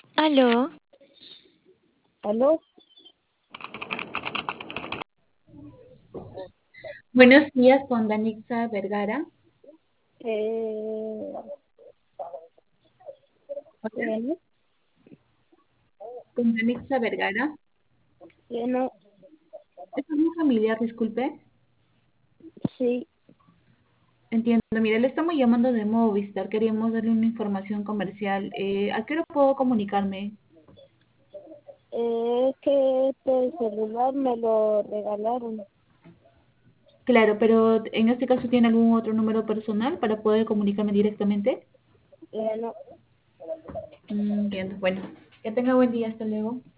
Aló, ¿Aló? Buenos días con Danixa Vergara. Eh, Hola, bueno, con Danixa Vergara. bueno, Es un familiar, disculpe. sí, Entiendo, mire, le estamos llamando de Movistar. Queríamos darle una información comercial. ¿A qué hora puedo comunicarme? es que este celular me lo regalaron. Claro, pero en este caso tiene algún otro número personal para poder comunicarme directamente. Bueno, Entiendo. Bueno, que tenga buen día. Hasta luego.